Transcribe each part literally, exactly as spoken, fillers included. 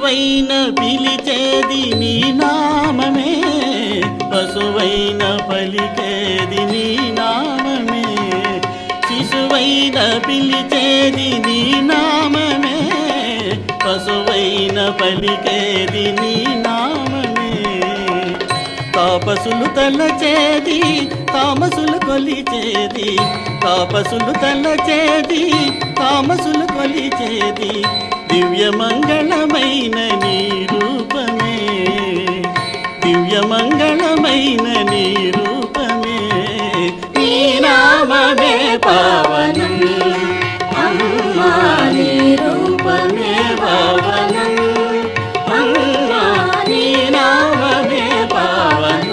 శిశువైన పిలిచేది నీ నామమే, పశువైన పలికేది నీ నామమే. శిశువైన పిలిచేది నీ నామమే, పశువైన పలికేది నీ నామమే. తాపసులు తలచేది తామసులు కొలిచేది, తాపసులు తలచేది తామసులు కొలిచేది దివ్యమంగళమైన నీ రూపమే, దివ్యమంగళమైన నీ రూపమే. నీ నామమే పావనం, అమ్మా నీ రూపమే పావనం, అమ్మా నీ నామమే పావనం.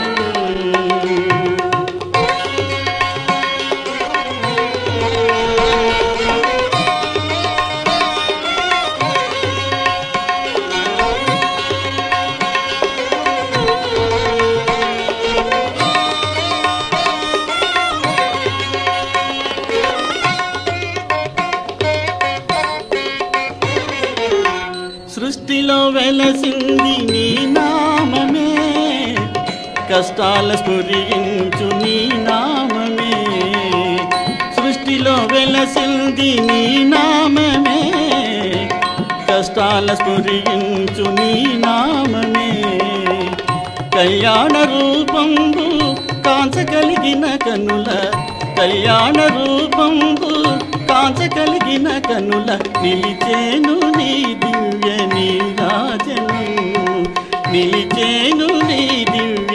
సృష్టిలో వెలసింది నీ నామమే, కష్టాల స్ఫురించు నీ నామమే. సృష్టిలో వెలసింది నీ నామమే, కష్టాల స్ఫురించు నీ నామమే. కళ్యాణ రూపంబు కాంచ కలిగిన కనుల, కళ్యాణ రూపంబు కాంచ కలిగిన కనుల నిలిచేను నీ దివ్య నీరాజనం, నిలిచేను నీ దివ్య